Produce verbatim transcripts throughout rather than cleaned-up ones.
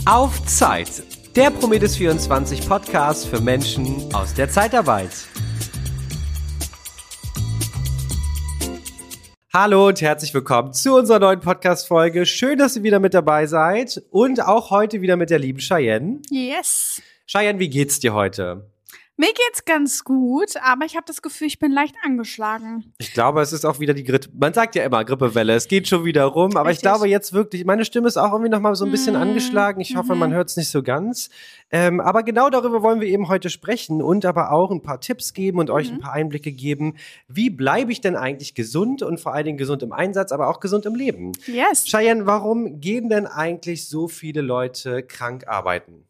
Auf Zeit, der Prometheus vierundzwanzig Podcast für Menschen aus der Zeitarbeit. Hallo und herzlich willkommen zu unserer neuen Podcast-Folge. Schön, dass ihr wieder mit dabei seid und auch heute wieder mit der lieben Cheyenne. Yes. Cheyenne, wie geht's dir heute? Mir geht's ganz gut, aber ich habe das Gefühl, ich bin leicht angeschlagen. Ich glaube, es ist auch wieder die Grippe. Man sagt ja immer Grippewelle, es geht schon wieder rum. Aber Richtig. Ich glaube jetzt wirklich, meine Stimme ist auch irgendwie nochmal so ein bisschen Mm, angeschlagen. Ich hoffe, mhm. man hört es nicht so ganz. Ähm, aber genau darüber wollen wir eben heute sprechen und aber auch ein paar Tipps geben und euch ein paar Einblicke geben. Wie bleibe ich denn eigentlich gesund und vor allen Dingen gesund im Einsatz, aber auch gesund im Leben? Yes. Cheyenne, warum gehen denn eigentlich so viele Leute krank arbeiten?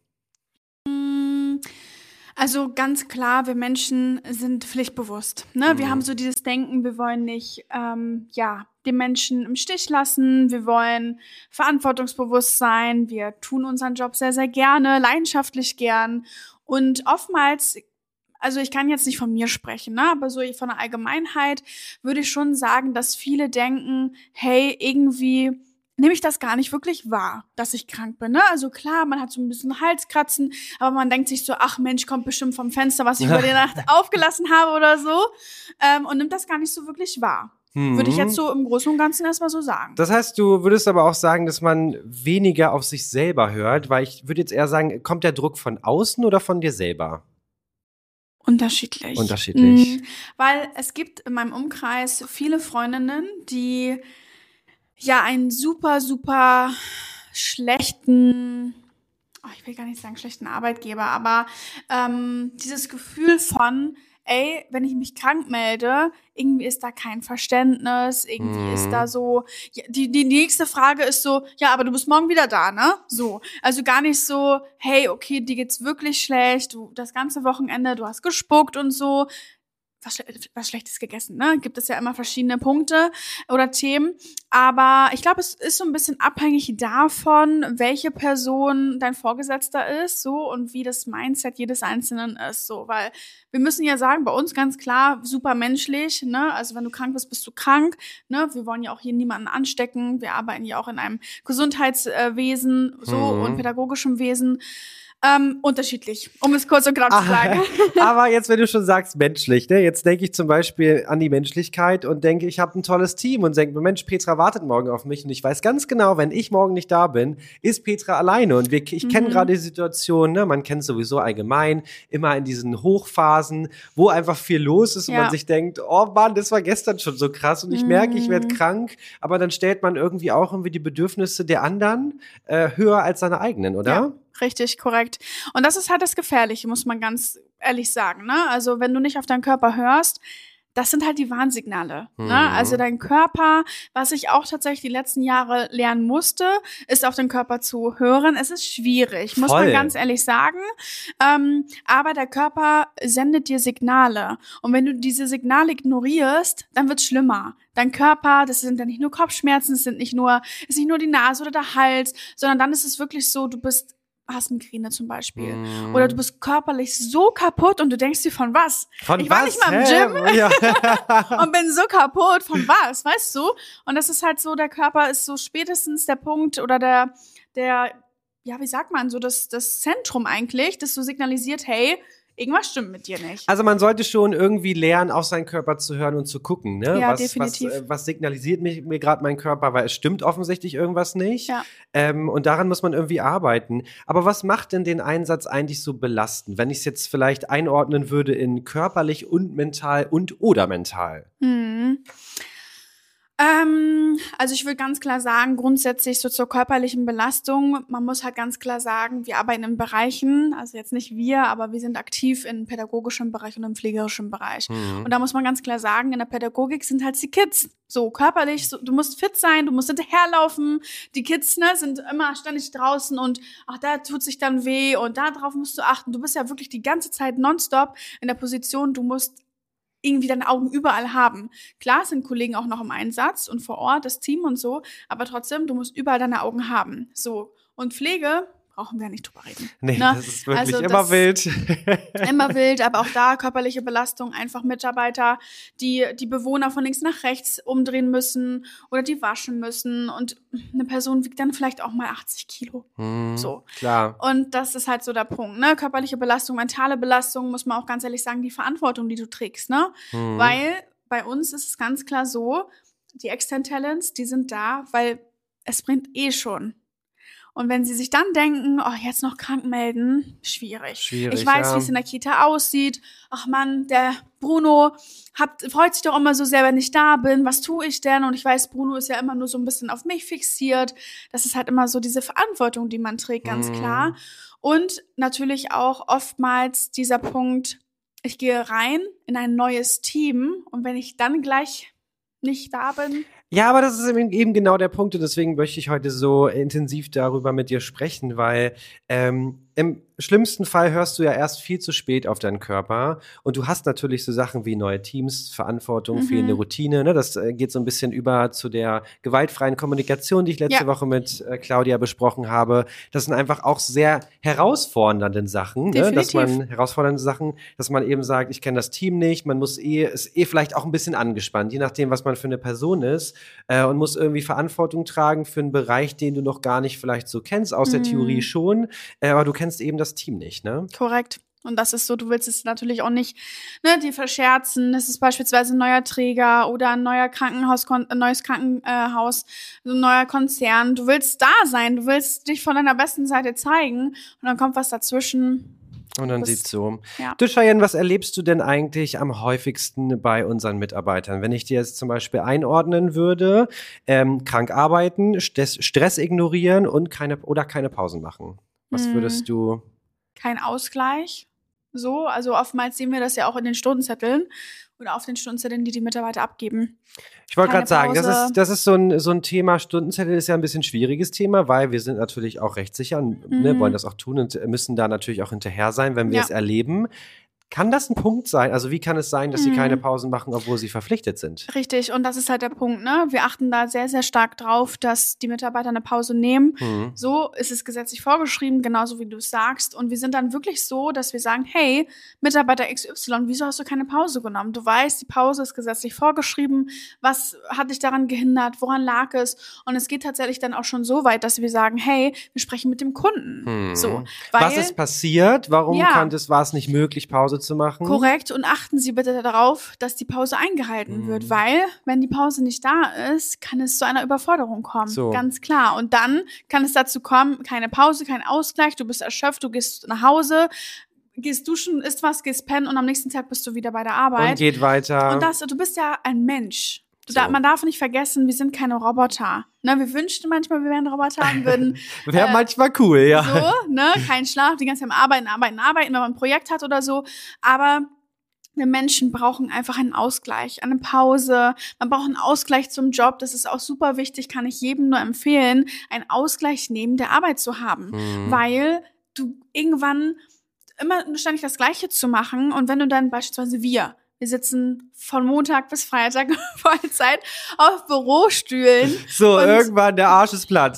Also ganz klar, wir Menschen sind pflichtbewusst. Ne? Wir Mhm. haben so dieses Denken, wir wollen nicht ähm, ja, den Menschen im Stich lassen, wir wollen verantwortungsbewusst sein, wir tun unseren Job sehr, sehr gerne, leidenschaftlich gern. Und oftmals, also ich kann jetzt nicht von mir sprechen, ne? aber so von der Allgemeinheit würde ich schon sagen, dass viele denken, hey, irgendwie nehme ich das gar nicht wirklich wahr, dass ich krank bin. Ne? Also klar, man hat so ein bisschen Halskratzen, aber man denkt sich so, ach Mensch, kommt bestimmt vom Fenster, was ich über die Nacht aufgelassen habe oder so, ähm, und nimmt das gar nicht so wirklich wahr. Mhm. Würde ich jetzt so im Großen und Ganzen erstmal so sagen. Das heißt, du würdest aber auch sagen, dass man weniger auf sich selber hört, weil ich würde jetzt eher sagen, kommt der Druck von außen oder von dir selber? Unterschiedlich. Unterschiedlich. Mhm. Weil es gibt in meinem Umkreis viele Freundinnen, die ja einen super, super schlechten, oh, ich will gar nicht sagen schlechten Arbeitgeber, aber ähm, dieses Gefühl von, ey, wenn ich mich krank melde, irgendwie ist da kein Verständnis, irgendwie Mhm. ist da so, ja, die, die nächste Frage ist so, ja, aber du bist morgen wieder da, ne? So, also gar nicht so, hey, okay, dir geht's wirklich schlecht, du das ganze Wochenende, du hast gespuckt und so, was, was Schlechtes gegessen, ne? Gibt es ja immer verschiedene Punkte oder Themen. Aber ich glaube, es ist so ein bisschen abhängig davon, welche Person dein Vorgesetzter ist, so, und wie das Mindset jedes Einzelnen ist, so. Weil wir müssen ja sagen, bei uns ganz klar, super menschlich, ne? Also wenn du krank bist, bist du krank, ne? Wir wollen ja auch hier niemanden anstecken. Wir arbeiten ja auch in einem Gesundheitswesen, so, Mhm. und pädagogischem Wesen. Ähm, unterschiedlich, um es kurz und knapp zu sagen. Aber jetzt, wenn du schon sagst, menschlich, ne? Jetzt denke ich zum Beispiel an die Menschlichkeit und denke, ich habe ein tolles Team und denke, Mensch, Petra wartet morgen auf mich und ich weiß ganz genau, wenn ich morgen nicht da bin, ist Petra alleine und wir, ich kenne Mhm. gerade die Situation, ne? Man kennt sowieso allgemein, immer in diesen Hochphasen, wo einfach viel los ist und Ja. man sich denkt, oh Mann, das war gestern schon so krass und ich merke, ich werde Mhm. krank, aber dann stellt man irgendwie auch irgendwie die Bedürfnisse der anderen äh, höher als seine eigenen, oder? Ja, richtig, korrekt. Und das ist halt das Gefährliche, muss man ganz ehrlich sagen, ne? Also, wenn du nicht auf deinen Körper hörst, das sind halt die Warnsignale, Mhm. ne? Also, dein Körper, was ich auch tatsächlich die letzten Jahre lernen musste, ist auf den Körper zu hören. Es ist schwierig, muss Voll. man ganz ehrlich sagen. Ähm, aber der Körper sendet dir Signale. Und wenn du diese Signale ignorierst, dann wird's schlimmer. Dein Körper, das sind dann nicht nur Kopfschmerzen, es sind nicht nur, ist nicht nur die Nase oder der Hals, sondern dann ist es wirklich so, du bist hast Migräne zum Beispiel. Mhm. Oder du bist körperlich so kaputt und du denkst dir, von was? Von ich war was? nicht mal im Hä? Gym Ja. und bin so kaputt. Von was? Weißt du? Und das ist halt so, der Körper ist so spätestens der Punkt oder der, der, ja, wie sagt man, so das, das Zentrum eigentlich, das so signalisiert, hey, irgendwas stimmt mit dir nicht. Also man sollte schon irgendwie lernen, auf seinen Körper zu hören und zu gucken, ne? Ja, was, definitiv. Was, äh, was signalisiert mich, mir gerade mein Körper, weil es stimmt offensichtlich irgendwas nicht. Ja. Ähm, und daran muss man irgendwie arbeiten. Aber was macht denn den Einsatz eigentlich so belastend, wenn ich es jetzt vielleicht einordnen würde in körperlich und mental und oder mental? Hm. Ähm, also ich würde ganz klar sagen, grundsätzlich so zur körperlichen Belastung, man muss halt ganz klar sagen, wir arbeiten in Bereichen, also jetzt nicht wir, aber wir sind aktiv im pädagogischen Bereich und im pflegerischen Bereich. Mhm. Und da muss man ganz klar sagen, in der Pädagogik sind halt die Kids so körperlich, so, du musst fit sein, du musst hinterherlaufen, die Kids, ne, sind immer ständig draußen und ach, da tut sich dann weh und da drauf musst du achten. Du bist ja wirklich die ganze Zeit nonstop in der Position, du musst irgendwie deine Augen überall haben. Klar sind Kollegen auch noch im Einsatz und vor Ort, das Team und so, aber trotzdem, du musst überall deine Augen haben. So. Und Pflege brauchen wir ja nicht drüber reden. Nee, ne? das ist wirklich also immer das, wild. Immer wild, aber auch da körperliche Belastung, einfach Mitarbeiter, die die Bewohner von links nach rechts umdrehen müssen oder die waschen müssen und eine Person wiegt dann vielleicht auch mal achtzig Kilo. Hm, so. Klar. Und das ist halt so der Punkt, ne? Körperliche Belastung, mentale Belastung, muss man auch ganz ehrlich sagen, die Verantwortung, die du trägst, ne? Hm. Weil bei uns ist es ganz klar so, die Extern Talents, die sind da, weil es bringt eh schon. Und wenn sie sich dann denken, oh, jetzt noch krank melden, schwierig. Schwierig, ich weiß, ja. wie es in der Kita aussieht. Ach Mann, der Bruno hat, freut sich doch immer so sehr, wenn ich da bin. Was tue ich denn? Und ich weiß, Bruno ist ja immer nur so ein bisschen auf mich fixiert. Das ist halt immer so diese Verantwortung, die man trägt, ganz Mhm. klar. Und natürlich auch oftmals dieser Punkt, ich gehe rein in ein neues Team und wenn ich dann gleich nicht da bin. Ja, aber das ist eben eben genau der Punkt und deswegen möchte ich heute so intensiv darüber mit dir sprechen, weil ähm, im schlimmsten Fall hörst du ja erst viel zu spät auf deinen Körper und du hast natürlich so Sachen wie neue Teams, Verantwortung, Mhm. fehlende Routine, ne? Das äh, geht so ein bisschen über zu der gewaltfreien Kommunikation, die ich letzte Ja. Woche mit äh, Claudia besprochen habe. Das sind einfach auch sehr herausfordernde Sachen, ne? Dass Definitiv. man herausfordernde Sachen, dass man eben sagt, ich kenne das Team nicht, man muss eh, ist eh vielleicht auch ein bisschen angespannt, je nachdem, was man für eine Person ist äh, und muss irgendwie Verantwortung tragen für einen Bereich, den du noch gar nicht vielleicht so kennst, aus der Mhm. Theorie schon, äh, aber du kennst eben das Team nicht, ne? Korrekt. Und das ist so, du willst es natürlich auch nicht, ne, die verscherzen. Es ist beispielsweise ein neuer Träger oder ein neuer Krankenhaus, ein neues Krankenhaus, so ein neuer Konzern. Du willst da sein, du willst dich von deiner besten Seite zeigen und dann kommt was dazwischen. Und dann Das- sieht's so. ja. Du, Cheyenne, was erlebst du denn eigentlich am häufigsten bei unseren Mitarbeitern? Wenn ich dir jetzt zum Beispiel einordnen würde, ähm, krank arbeiten, Stress, Stress ignorieren und keine oder keine Pausen machen. Was Hm. würdest du? Kein Ausgleich. So, also oftmals sehen wir das ja auch in den Stundenzetteln oder auf den Stundenzetteln, die die Mitarbeiter abgeben. Ich wollte Keine gerade sagen, das Pause. ist, das ist so ein, so ein Thema, Stundenzettel ist ja ein bisschen schwieriges Thema, weil wir sind natürlich auch rechtssicher und ne, Mhm. wollen das auch tun und müssen da natürlich auch hinterher sein, wenn wir Ja. es erleben. Kann das ein Punkt sein? Also wie kann es sein, dass sie Mhm. keine Pausen machen, obwohl sie verpflichtet sind? Richtig, und das ist halt der Punkt, ne? Wir achten da sehr, sehr stark drauf, dass die Mitarbeiter eine Pause nehmen. Mhm. So ist es gesetzlich vorgeschrieben, genauso wie du es sagst. Und wir sind dann wirklich so, dass wir sagen, hey, Mitarbeiter X Y, wieso hast du keine Pause genommen? Du weißt, die Pause ist gesetzlich vorgeschrieben. Was hat dich daran gehindert? Woran lag es? Und es geht tatsächlich dann auch schon so weit, dass wir sagen, hey, wir sprechen mit dem Kunden. Mhm. So, weil, Was ist passiert? Warum Ja. kann das, war es nicht möglich, Pause zu machen? korrekt, und achten Sie bitte darauf, dass die Pause eingehalten Mhm. wird, weil wenn die Pause nicht da ist, kann es zu einer Überforderung kommen, So. ganz klar. Und dann kann es dazu kommen, keine Pause, kein Ausgleich, du bist erschöpft, du gehst nach Hause, gehst duschen, isst was, gehst pennen und am nächsten Tag bist du wieder bei der Und Arbeit. geht weiter. Und das, du bist ja ein Mensch. Du So. da, man darf nicht vergessen, wir sind keine Roboter. Ne, wir wünschten manchmal, wir wären Roboter und würden Wäre äh, manchmal cool, ja. so, ne, kein Schlaf, die ganze Zeit am Arbeiten, Arbeiten, Arbeiten, wenn man ein Projekt hat oder so. Aber wir Menschen brauchen einfach einen Ausgleich, eine Pause. Man braucht einen Ausgleich zum Job. Das ist auch super wichtig, kann ich jedem nur empfehlen, einen Ausgleich neben der Arbeit zu haben. Mhm. Weil du irgendwann immer ständig das Gleiche zu machen und wenn du dann beispielsweise wir, wir sitzen von Montag bis Freitag Vollzeit auf Bürostühlen. So, und- irgendwann der Arsch ist platt.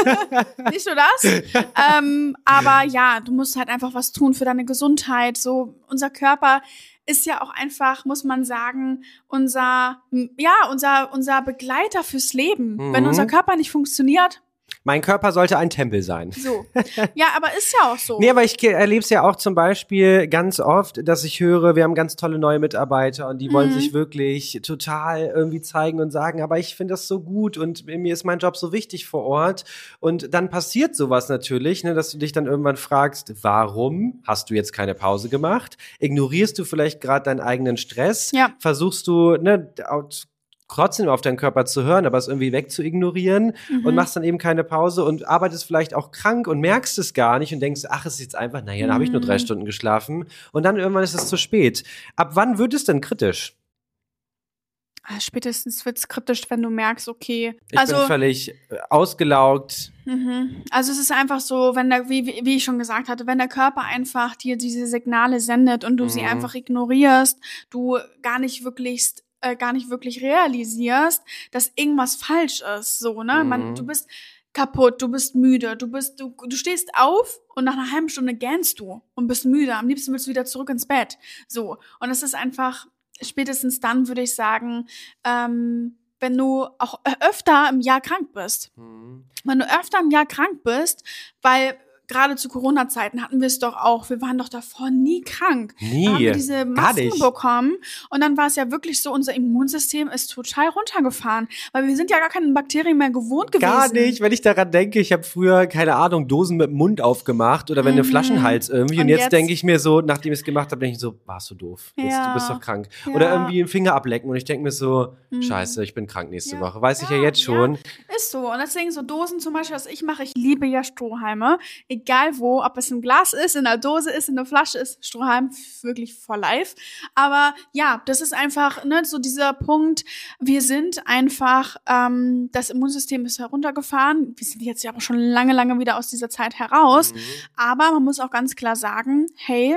Nicht nur das, ähm, aber ja, du musst halt einfach was tun für deine Gesundheit. So, unser Körper ist ja auch einfach, muss man sagen, unser, ja, unser, unser Begleiter fürs Leben. Mhm. Wenn unser Körper nicht funktioniert, Mein Körper sollte ein Tempel sein. so. Ja, aber ist ja auch so. Nee, aber ich erlebe es ja auch zum Beispiel ganz oft, dass ich höre, wir haben ganz tolle neue Mitarbeiter und die wollen Mhm. sich wirklich total irgendwie zeigen und sagen, aber ich finde das so gut und mir ist mein Job so wichtig vor Ort. Und dann passiert sowas natürlich, ne, dass du dich dann irgendwann fragst, warum hast du jetzt keine Pause gemacht? Ignorierst du vielleicht gerade deinen eigenen Stress? Ja. Versuchst du, ne, trotzdem auf deinen Körper zu hören, aber es irgendwie wegzuignorieren Mhm. und machst dann eben keine Pause und arbeitest vielleicht auch krank und merkst es gar nicht und denkst, ach, es ist jetzt einfach, naja, da habe ich nur drei Mhm. Stunden geschlafen und dann irgendwann ist es zu spät. Ab wann wird es denn kritisch? Ah, spätestens wird's kritisch, wenn du merkst, okay, Ich also bin völlig äh, ausgelaugt. Mhm. Also es ist einfach so, wenn der, wie, wie wie ich schon gesagt hatte, wenn der Körper einfach dir diese Signale sendet und du sie Mhm. einfach ignorierst, du gar nicht wirklich, äh, gar nicht wirklich realisierst, dass irgendwas falsch ist, so, ne? Man, Mhm. du bist, kaputt, du bist müde, du bist, du, du stehst auf und nach einer halben Stunde gähnst du und bist müde. Am liebsten willst du wieder zurück ins Bett. So. Und es ist einfach, spätestens dann würde ich sagen, ähm, wenn du auch öfter im Jahr krank bist. Mhm. Wenn du öfter im Jahr krank bist, weil gerade zu Corona-Zeiten hatten wir es doch auch. Wir waren doch davor nie krank. Nie. Da haben wir diese Masken Gar nicht. bekommen. Und dann war es ja wirklich so, unser Immunsystem ist total runtergefahren. Weil wir sind ja gar keine Bakterien mehr gewohnt gewesen. Gar nicht. Wenn ich daran denke, ich habe früher, keine Ahnung, Dosen mit dem Mund aufgemacht oder wenn mhm. eine Flaschenhals irgendwie. Und, und jetzt, jetzt denke ich mir so, nachdem ich es gemacht habe, denke ich so, warst du doof. Jetzt, ja. Du bist doch krank. Ja. Oder irgendwie einen Finger ablecken. Und ich denke mir so, mhm. scheiße, ich bin krank nächste ja. Woche. Weiß ja, ich ja jetzt schon. Ja. Ist so. Und deswegen so Dosen zum Beispiel, was ich mache, ich liebe ja Strohhalme. Egal wo, ob es ein Glas ist, in einer Dose ist, in einer Flasche ist, Strohhalm wirklich for life. Aber ja, das ist einfach ne, so dieser Punkt, wir sind einfach, ähm, das Immunsystem ist heruntergefahren. Wir sind jetzt ja aber schon lange, lange wieder aus dieser Zeit heraus. Mhm. Aber man muss auch ganz klar sagen, hey,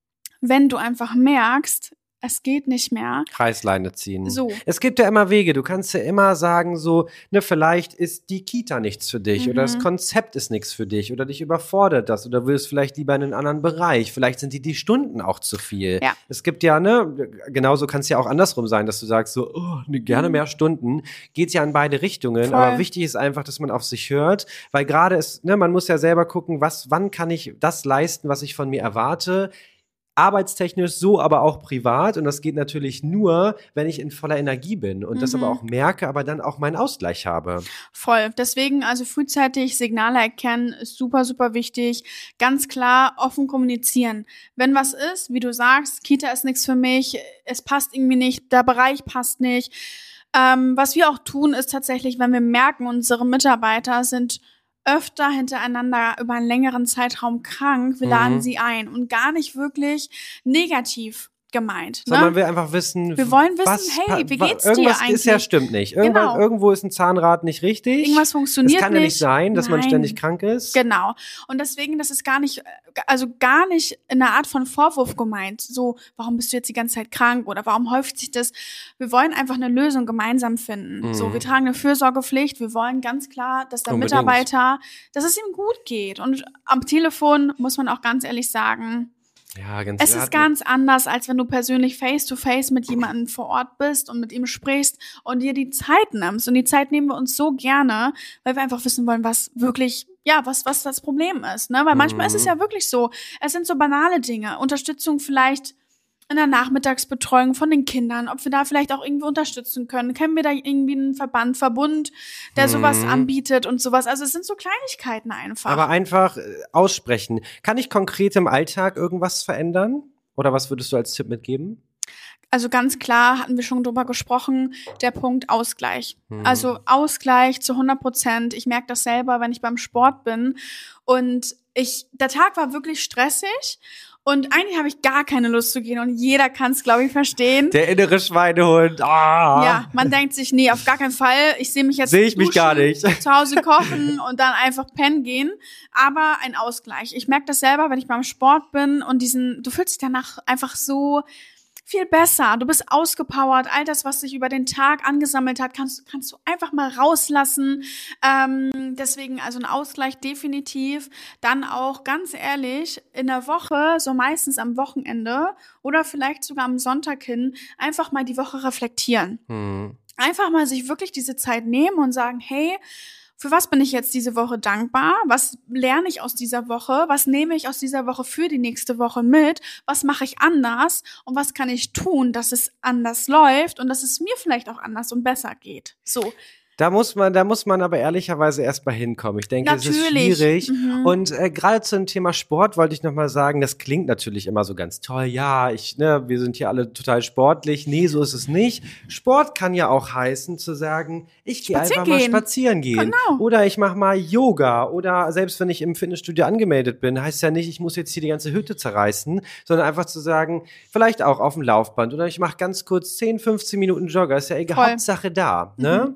wenn du einfach merkst, es geht nicht mehr. Kreisleine ziehen. So. Es gibt ja immer Wege. Du kannst ja immer sagen so, ne, vielleicht ist die Kita nichts für dich mhm. oder das Konzept ist nichts für dich oder dich überfordert das oder willst vielleicht lieber in einen anderen Bereich. Vielleicht sind die die Stunden auch zu viel. Ja. Es gibt ja, ne, genauso kann es ja auch andersrum sein, dass du sagst so, oh, ne, gerne mehr Stunden. Geht ja in beide Richtungen. Voll. Aber wichtig ist einfach, dass man auf sich hört, weil gerade ist, ne, man muss ja selber gucken, was, wann kann ich das leisten, was ich von mir erwarte. Arbeitstechnisch, so aber auch privat. Und das geht natürlich nur, wenn ich in voller Energie bin und mhm. das aber auch merke, aber dann auch meinen Ausgleich habe. Voll. Deswegen also frühzeitig Signale erkennen ist super, super wichtig. Ganz klar offen kommunizieren. Wenn was ist, wie du sagst, Kita ist nichts für mich, es passt irgendwie nicht, der Bereich passt nicht. Ähm, was wir auch tun, ist tatsächlich, wenn wir merken, unsere Mitarbeiter sind öfter hintereinander über einen längeren Zeitraum krank, wir laden mhm. sie ein und gar nicht wirklich negativ gemeint. Sondern ne? man will einfach wissen, wir wollen wissen, was, hey, wie geht's irgendwas dir eigentlich? Irgendwas ist ja stimmt nicht. Irgendwann, genau. Irgendwo ist ein Zahnrad nicht richtig. Irgendwas funktioniert nicht. Es kann ja nicht sein, dass Nein. man ständig krank ist. Genau. Und deswegen, das ist gar nicht, also gar nicht in einer Art von Vorwurf gemeint. So, warum bist du jetzt die ganze Zeit krank oder warum häuft sich das? Wir wollen einfach eine Lösung gemeinsam finden. Mhm. So, wir tragen eine Fürsorgepflicht. Wir wollen ganz klar, dass der Unbedingt. Mitarbeiter, dass es ihm gut geht. Und am Telefon muss man auch ganz ehrlich sagen, Ja, ganz es ist ganz anders, als wenn du persönlich face-to-face mit jemandem vor Ort bist und mit ihm sprichst und dir die Zeit nimmst. Und die Zeit nehmen wir uns so gerne, weil wir einfach wissen wollen, was wirklich, ja, was, was das Problem ist. Ne? Weil manchmal mhm. ist es ja wirklich so, es sind so banale Dinge. Unterstützung vielleicht in der Nachmittagsbetreuung von den Kindern, ob wir da vielleicht auch irgendwie unterstützen können. Kennen wir da irgendwie einen Verband, Verbund, der sowas mhm. anbietet und sowas? Also es sind so Kleinigkeiten einfach. Aber einfach äh, aussprechen. Kann ich konkret im Alltag irgendwas verändern? Oder was würdest du als Tipp mitgeben? Also ganz klar, hatten wir schon drüber gesprochen, der Punkt Ausgleich. Mhm. Also Ausgleich zu hundert Prozent. Ich merke das selber, wenn ich beim Sport bin. Und ich, der Tag war wirklich stressig. Und eigentlich habe ich gar keine Lust zu gehen und jeder kann es, glaube ich, verstehen. Der innere Schweinehund. Ah. Ja, man denkt sich, nee, auf gar keinen Fall. Ich sehe mich jetzt Sehe ich mich gar nicht. Zu Hause kochen und dann einfach pennen gehen. Aber ein Ausgleich. Ich merke das selber, wenn ich beim Sport bin und diesen, du fühlst dich danach einfach so viel besser. Du bist ausgepowert. All das, was sich über den Tag angesammelt hat, kannst, kannst du einfach mal rauslassen. Ähm, deswegen also ein Ausgleich definitiv. Dann auch ganz ehrlich, in der Woche, so meistens am Wochenende oder vielleicht sogar am Sonntag hin, einfach mal die Woche reflektieren. Mhm. Einfach mal sich wirklich diese Zeit nehmen und sagen, hey, für was bin ich jetzt diese Woche dankbar? Was lerne ich aus dieser Woche? Was nehme ich aus dieser Woche für die nächste Woche mit? Was mache ich anders? Und was kann ich tun, dass es anders läuft und dass es mir vielleicht auch anders und besser geht? So. Da muss man, da muss man aber ehrlicherweise erstmal hinkommen. Ich denke, natürlich. Es ist schwierig. Mhm. Und äh, gerade zum Thema Sport wollte ich nochmal sagen, das klingt natürlich immer so ganz toll. Ja, ich, ne, wir sind hier alle total sportlich. Nee, so ist es nicht. Sport kann ja auch heißen, zu sagen, ich gehe einfach gehen. mal spazieren gehen. Genau. Oder ich mache mal Yoga. Oder selbst wenn ich im Fitnessstudio angemeldet bin, heißt ja nicht, ich muss jetzt hier die ganze Hütte zerreißen, sondern einfach zu sagen, vielleicht auch auf dem Laufband. Oder ich mache ganz kurz zehn, fünfzehn Minuten Jogger. Ist ja egal, Voll. Hauptsache da. Ne? Mhm.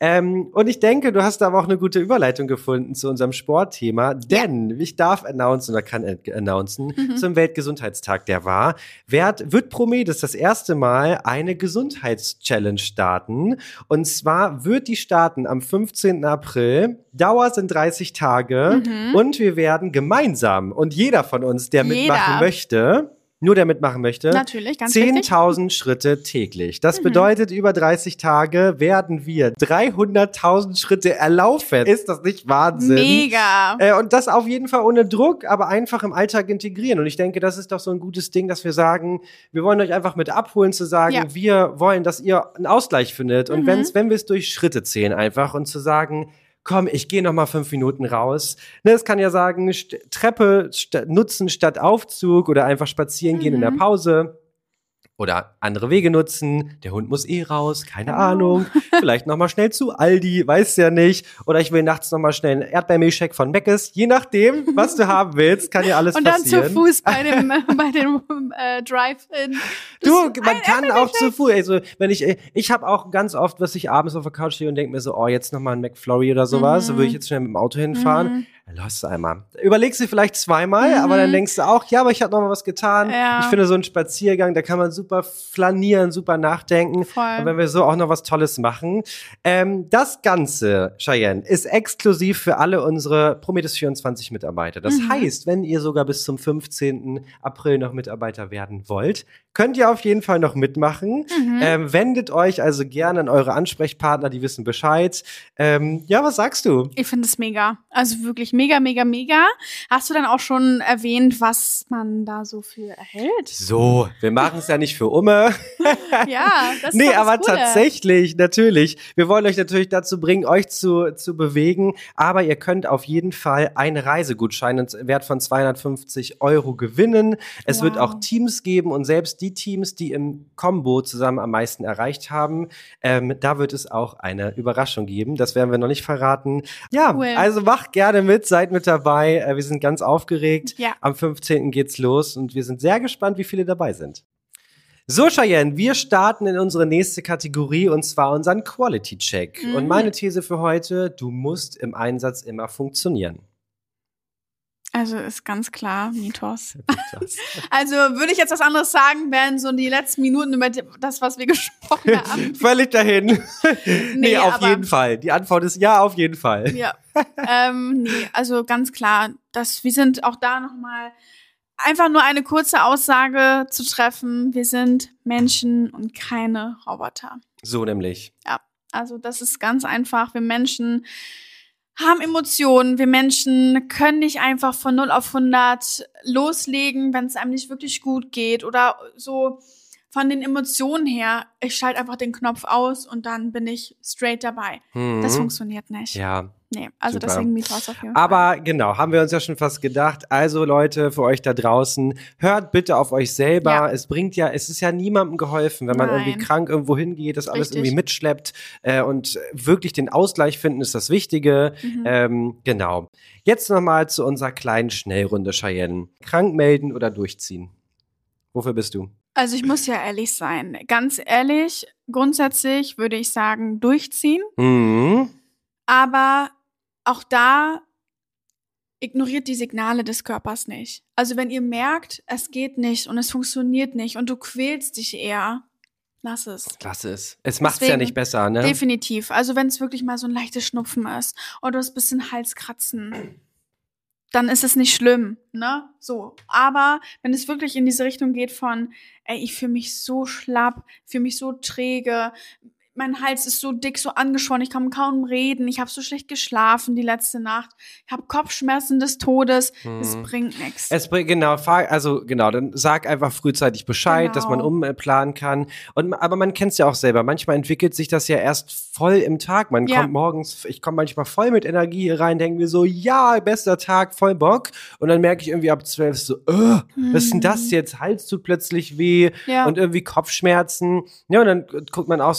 Ähm, und ich denke, du hast da aber auch eine gute Überleitung gefunden zu unserem Sportthema, denn ich darf announcen oder kann announcen, mhm. zum Weltgesundheitstag, der war, wird, wird Prometheus das erste Mal eine Gesundheitschallenge starten. Und zwar wird die starten am fünfzehnten April. Dauer sind dreißig Tage mhm. und wir werden gemeinsam und jeder von uns, der jeder. mitmachen möchte, nur der mitmachen möchte, natürlich, ganz zehntausend Schritte täglich. Das mhm. bedeutet, über dreißig Tage werden wir dreihunderttausend Schritte erlaufen. Ist das nicht Wahnsinn? Mega. Äh, und das auf jeden Fall ohne Druck, aber einfach im Alltag integrieren. Und ich denke, das ist doch so ein gutes Ding, dass wir sagen, wir wollen euch einfach mit abholen, zu sagen, ja. wir wollen, dass ihr einen Ausgleich findet. Und mhm. wenn's, wenn wir es durch Schritte zählen einfach und zu sagen, komm, ich gehe noch mal fünf Minuten raus. Ne, es kann ja sagen, St- Treppe st- nutzen statt Aufzug oder einfach spazieren gehen mhm. in der Pause. Oder andere Wege nutzen. Der Hund muss eh raus, keine genau. Ahnung. Vielleicht noch mal schnell zu Aldi, weiß ja nicht. Oder ich will nachts noch mal schnell einen Erdbeermilchshake von Mc's. Je nachdem, was du haben willst, kann ja alles und dann passieren. zu Fuß bei dem, bei dem äh, Drive-In. Du, man kann auch zu Fuß. Also, wenn ich, ich habe auch ganz oft, was ich abends auf der Couch stehe und denke mir so, oh, jetzt noch mal ein McFlurry oder sowas. Mhm. Da würde ich jetzt schnell mit dem Auto hinfahren. Mhm. Lass einmal. Überlegst du vielleicht zweimal, mhm. aber dann denkst du auch, ja, aber ich habe noch mal was getan. Ja. Ich finde, so ein Spaziergang, da kann man super flanieren, super nachdenken. Voll. Und wenn wir so auch noch was Tolles machen. Ähm, das Ganze, Cheyenne, ist exklusiv für alle unsere Prometheus vierundzwanzig Mitarbeiter. Das mhm. heißt, wenn ihr sogar bis zum fünfzehnten April noch Mitarbeiter werden wollt, könnt ihr auf jeden Fall noch mitmachen. Mhm. Ähm, wendet euch also gerne an eure Ansprechpartner, die wissen Bescheid. Ähm, ja, was sagst du? Ich finde es mega. Also wirklich mega, mega, mega. Hast du dann auch schon erwähnt, was man da so für erhält? So, wir machen es ja nicht für Umme. Ja, das ist Nee, doch das aber Coole. tatsächlich, natürlich. Wir wollen euch natürlich dazu bringen, euch zu, zu bewegen. Aber ihr könnt auf jeden Fall einen Reisegutschein im Wert von zweihundertfünfzig Euro gewinnen. Es Wow. wird auch Teams geben und selbst die Teams, die im Combo zusammen am meisten erreicht haben, ähm, da wird es auch eine Überraschung geben. Das werden wir noch nicht verraten. Ja, Cool. also macht gerne mit, seid mit dabei. Äh, wir sind ganz aufgeregt. Ja. Am fünfzehnten geht's los und wir sind sehr gespannt, wie viele dabei sind. So, Cheyenne, wir starten in unsere nächste Kategorie und zwar unseren Quality Check. Mhm. Und meine These für heute, du musst im Einsatz immer funktionieren. Also ist ganz klar Mythos. Also würde ich jetzt was anderes sagen, wären so die letzten Minuten über das, was wir gesprochen haben. Völlig dahin. nee, Nee, auf aber- jeden Fall. Die Antwort ist ja, auf jeden Fall. Ja. ähm, nee, also ganz klar, dass wir sind auch da nochmal einfach nur eine kurze Aussage zu treffen. Wir sind Menschen und keine Roboter. So nämlich. Ja, also das ist ganz einfach. Wir Menschen haben Emotionen. Wir Menschen können nicht einfach von null auf hundert loslegen, wenn es einem nicht wirklich gut geht oder so von den Emotionen her. Ich schalte einfach den Knopf aus und dann bin ich straight dabei. Mhm. Das funktioniert nicht. Ja. Nee, also Super. deswegen Mythos auf jeden Fall. Aber genau, haben wir uns ja schon fast gedacht. Also Leute, für euch da draußen, hört bitte auf euch selber. Ja. Es bringt ja, es ist ja niemandem geholfen, wenn man Nein. irgendwie krank irgendwo hingeht, das alles Richtig. irgendwie mitschleppt. Äh, und wirklich den Ausgleich finden ist das Wichtige. Mhm. Ähm, genau. Jetzt nochmal zu unserer kleinen Schnellrunde, Cheyenne. Krank melden oder durchziehen? Wofür bist du? Also ich muss ja ehrlich sein. Ganz ehrlich, grundsätzlich würde ich sagen, durchziehen. Mhm. Aber auch da ignoriert die Signale des Körpers nicht. Also wenn ihr merkt, es geht nicht und es funktioniert nicht und du quälst dich eher, lass es. Lass es. Es macht's ja Deswegen nicht besser, ne? Definitiv. Also wenn es wirklich mal so ein leichtes Schnupfen ist oder du hast ein bisschen Halskratzen, dann ist es nicht schlimm, ne? So. Aber wenn es wirklich in diese Richtung geht von, ey, ich fühle mich so schlapp, fühle mich so träge, mein Hals ist so dick, so angeschwollen, ich kann kaum reden, ich habe so schlecht geschlafen die letzte Nacht, ich habe Kopfschmerzen des Todes, es Mhm. bringt nichts. Es bringt, genau, fahr- also genau, dann sag einfach frühzeitig Bescheid, Genau. dass man umplanen kann. Und, aber man kennt es ja auch selber. Manchmal entwickelt sich das ja erst voll im Tag. Man Ja. kommt morgens, ich komme manchmal voll mit Energie hier rein, denke mir so, ja, bester Tag, voll Bock. Und dann merke ich irgendwie ab zwölf so, äh, was ist denn das jetzt? Hals tut plötzlich weh Ja. und irgendwie Kopfschmerzen. Ja, und dann guckt man auch so, okay,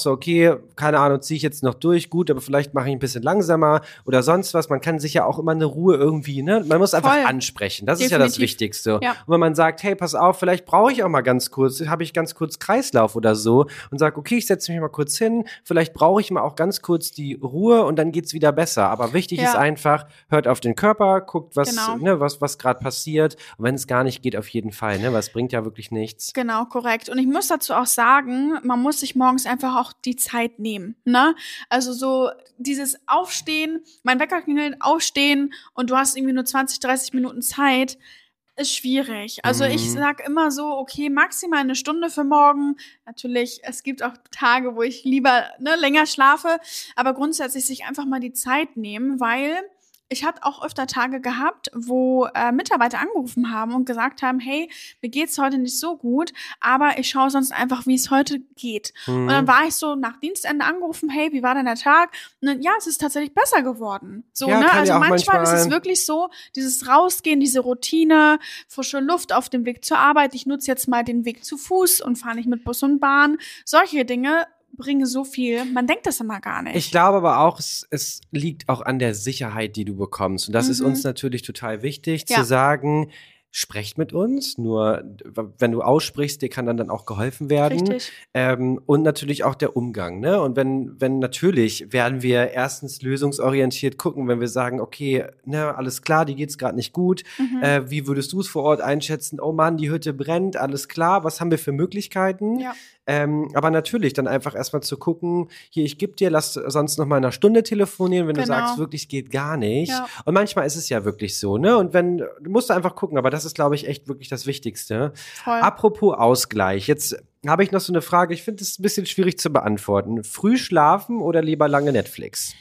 okay, keine Ahnung, ziehe ich jetzt noch durch, gut, aber vielleicht mache ich ein bisschen langsamer oder sonst was. Man kann sich ja auch immer eine Ruhe irgendwie, ne? Man muss einfach Voll. ansprechen. Das Definitiv. ist ja das Wichtigste. Ja. Und wenn man sagt, hey, pass auf, vielleicht brauche ich auch mal ganz kurz, habe ich ganz kurz Kreislauf oder so und sage, okay, ich setze mich mal kurz hin, vielleicht brauche ich mal auch ganz kurz die Ruhe und dann geht's wieder besser. Aber wichtig Ja. ist einfach, hört auf den Körper, guckt, was, Genau. ne, was, was gerade passiert. Und wenn es gar nicht geht, auf jeden Fall, ne? Weil es bringt ja wirklich nichts. Genau, korrekt. Und ich muss dazu auch sagen, man muss sich morgens einfach auch die Zeit nehmen, ne? Also so dieses Aufstehen, mein Wecker klingelt, Aufstehen und du hast irgendwie nur zwanzig, dreißig Minuten Zeit, ist schwierig. Also Mhm. ich sag immer so, okay, maximal eine Stunde für morgen. Natürlich, es gibt auch Tage, wo ich lieber ne, länger schlafe, aber grundsätzlich sich einfach mal die Zeit nehmen, weil ich hatte auch öfter Tage gehabt, wo äh, Mitarbeiter angerufen haben und gesagt haben, hey, mir geht's heute nicht so gut, aber ich schaue sonst einfach, wie es heute geht. Mhm. Und dann war ich so nach Dienstende angerufen, hey, wie war denn der Tag? Und dann, ja, es ist tatsächlich besser geworden. So, Ja, ne? kann Also ja auch manchmal, manchmal- ist es wirklich so, dieses Rausgehen, diese Routine, frische Luft auf dem Weg zur Arbeit. Ich nutze jetzt mal den Weg zu Fuß und fahre nicht mit Bus und Bahn. Solche Dinge bringen so viel. Man denkt das immer gar nicht. Ich glaube aber auch, es, es liegt auch an der Sicherheit, die du bekommst. Und das ist Mhm. uns natürlich total wichtig, Ja. zu sagen, sprecht mit uns, nur wenn du aussprichst, dir kann dann, dann auch geholfen werden. Richtig. Ähm, und natürlich auch der Umgang, ne? Und wenn, wenn natürlich werden wir erstens lösungsorientiert gucken, wenn wir sagen, okay, ne, alles klar, dir geht's gerade nicht gut. Mhm. Äh, wie würdest du es vor Ort einschätzen? Oh Mann, die Hütte brennt, alles klar, was haben wir für Möglichkeiten? Ja. Ähm, aber natürlich dann einfach erstmal zu gucken, hier, ich gebe dir, lass sonst noch mal in einer Stunde telefonieren, wenn du Genau. sagst, wirklich, es geht gar nicht. Ja. Und manchmal ist es ja wirklich so, ne? Und wenn, du musst einfach gucken, aber das ist, glaube ich, echt wirklich das Wichtigste. Voll. Apropos Ausgleich, jetzt habe ich noch so eine Frage, ich finde es ein bisschen schwierig zu beantworten. Früh schlafen oder lieber lange Netflix?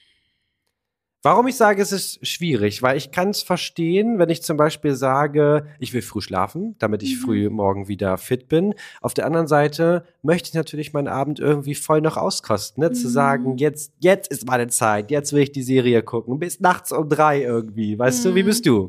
Warum ich sage, es ist schwierig, weil ich kann es verstehen, wenn ich zum Beispiel sage, ich will früh schlafen, damit ich Mhm. früh morgen wieder fit bin. Auf der anderen Seite möchte ich natürlich meinen Abend irgendwie voll noch auskosten, ne? Zu Mhm. sagen, jetzt, jetzt ist meine Zeit, jetzt will ich die Serie gucken, bis nachts um drei irgendwie. Weißt du, wie Mhm. bist du?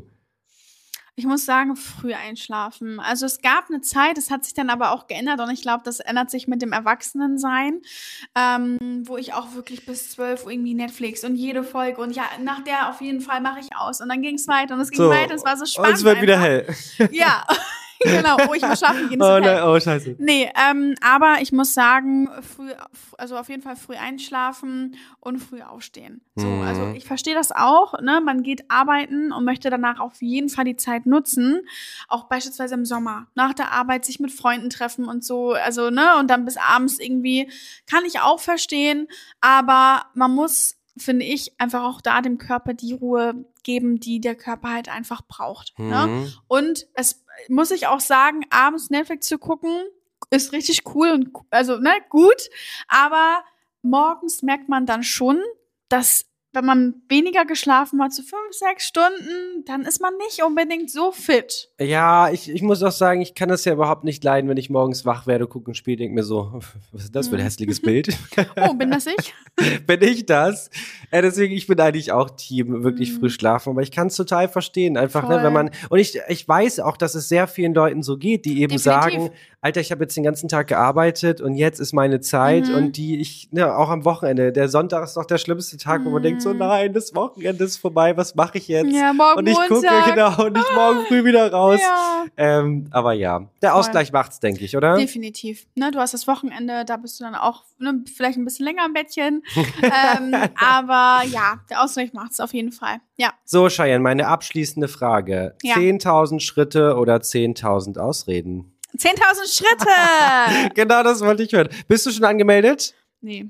Ich muss sagen, früh einschlafen. Also es gab eine Zeit, es hat sich dann aber auch geändert und ich glaube, das ändert sich mit dem Erwachsenensein, ähm, wo ich auch wirklich bis zwölf Uhr irgendwie Netflix und jede Folge und ja, nach der auf jeden Fall mache ich aus und dann ging es weiter und es ging So, weiter und es war so spannend. Und es wird wieder einfach. hell. Ja, genau. Oh, ich muss schlafen gehen. ist Oh okay. nein, oh scheiße. Nee, ähm, aber ich muss sagen, früh, also auf jeden Fall früh einschlafen und früh aufstehen. So, Mhm. also ich verstehe das auch, ne? Man geht arbeiten und möchte danach auf jeden Fall die Zeit nutzen. Auch beispielsweise im Sommer. Nach der Arbeit sich mit Freunden treffen und so, also, ne? Und dann bis abends irgendwie, kann ich auch verstehen. Aber man muss, finde ich, einfach auch da dem Körper die Ruhe geben, die der Körper halt einfach braucht. Ne? Mhm. Und es muss ich auch sagen, abends Netflix zu gucken, ist richtig cool und also ne, gut. Aber morgens merkt man dann schon, dass wenn man weniger geschlafen hat, so fünf, sechs Stunden, dann ist man nicht unbedingt so fit. Ja, ich, ich muss auch sagen, ich kann das ja überhaupt nicht leiden, wenn ich morgens wach werde, gucke ein Spiel, denke mir so, was ist das für ein hässliches Bild? Oh, bin das ich? Bin ich das? Äh, deswegen, ich bin eigentlich auch Team, wirklich Mhm. früh schlafen, aber ich kann es total verstehen, einfach, ne, Voll. wenn man, und ich, ich weiß auch, dass es sehr vielen Leuten so geht, die eben Definitiv. sagen, Alter, ich habe jetzt den ganzen Tag gearbeitet und jetzt ist meine Zeit Mhm. und die ich, ne, auch am Wochenende, der Sonntag ist doch der schlimmste Tag, wo man Mhm. denkt so, nein, das Wochenende ist vorbei, was mache ich jetzt? Ja, morgen und ich gucke, Montag. genau, und ich morgen früh wieder raus. Ja. Ähm, aber ja, der Voll. Ausgleich macht's, denke ich, oder? Definitiv. Ne, du hast das Wochenende, da bist du dann auch ne, vielleicht ein bisschen länger im Bettchen. ähm, aber ja, der Ausgleich macht's auf jeden Fall. Ja. So, Cheyenne, meine abschließende Frage. Ja. zehntausend Schritte oder zehntausend Ausreden? zehntausend Schritte! Genau, das wollte ich hören. Bist du schon angemeldet? Nee.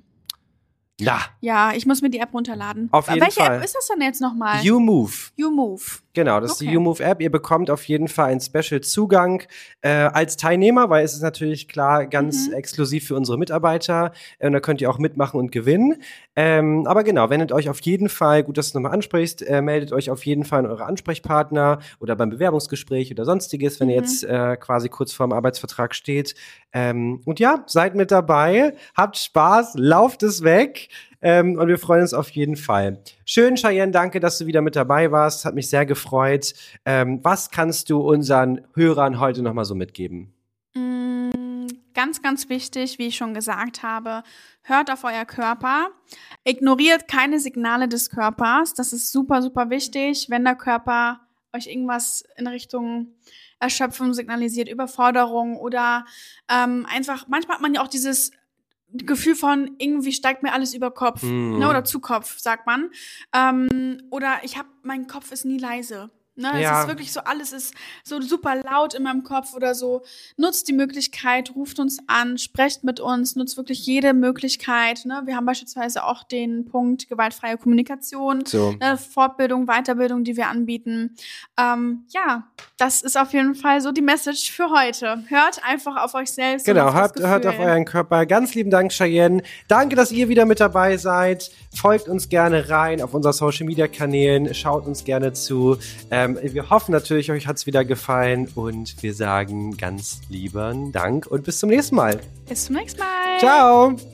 Na, Ja, ich muss mir die App runterladen. Auf jeden Welche Fall. App ist das denn jetzt nochmal? You Move. You Move. Genau, das ist die Okay. YouMove-App. Ihr bekommt auf jeden Fall einen Special-Zugang äh, als Teilnehmer, weil es ist natürlich klar ganz Mhm. exklusiv für unsere Mitarbeiter. Äh, und da könnt ihr auch mitmachen und gewinnen. Ähm, aber genau, wendet euch auf jeden Fall, gut, dass du nochmal ansprichst, äh, meldet euch auf jeden Fall an eure Ansprechpartner oder beim Bewerbungsgespräch oder sonstiges, wenn ihr Mhm. jetzt äh, quasi kurz vorm Arbeitsvertrag steht. Ähm, und ja, seid mit dabei, habt Spaß, lauft es weg. Ähm, und wir freuen uns auf jeden Fall. Schön, Cheyenne, danke, dass du wieder mit dabei warst. Hat mich sehr gefreut. Ähm, was kannst du unseren Hörern heute nochmal so mitgeben? Mm, ganz ganz, ganz wichtig, wie ich schon gesagt habe, hört auf euer Körper, ignoriert keine Signale des Körpers, das ist super, super wichtig, wenn der Körper euch irgendwas in Richtung Erschöpfung signalisiert, Überforderung oder ähm, einfach, manchmal hat man ja auch dieses Gefühl von, irgendwie steigt mir alles über Kopf, Mhm. ne, oder zu Kopf, sagt man. Ähm, oder ich habe, mein Kopf ist nie leise. Ne, Ja. es ist wirklich so, alles ist so super laut in meinem Kopf oder so. Nutzt die Möglichkeit, ruft uns an, sprecht mit uns, nutzt wirklich jede Möglichkeit. Ne? Wir haben beispielsweise auch den Punkt gewaltfreie Kommunikation, So. ne, Fortbildung, Weiterbildung, die wir anbieten. Ähm, ja, das ist auf jeden Fall so die Message für heute. Hört einfach auf euch selbst. Genau, und auf das hört, hört auf Gefühl. euren Körper. Ganz lieben Dank, Cheyenne. Danke, dass ihr wieder mit dabei seid. Folgt uns gerne rein auf unseren Social-Media-Kanälen. Schaut uns gerne zu. Ähm, wir hoffen natürlich, euch hat's wieder gefallen. Und wir sagen ganz lieben Dank und bis zum nächsten Mal. Bis zum nächsten Mal. Ciao.